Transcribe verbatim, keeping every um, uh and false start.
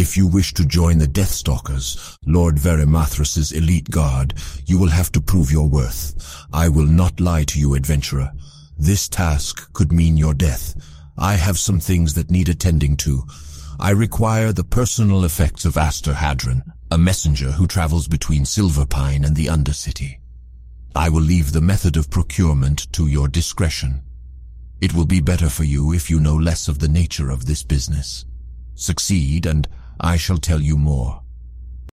If you wish to join the Deathstalkers, Lord Varimathrus's elite guard, you will have to prove your worth. I will not lie to you, adventurer. This task could mean your death. I have some things that need attending to. I require the personal effects of Aster Hadron, a messenger who travels between Silverpine and the Undercity. I will leave the method of procurement to your discretion. It will be better for you if you know less of the nature of this business. Succeed, and I shall tell you more.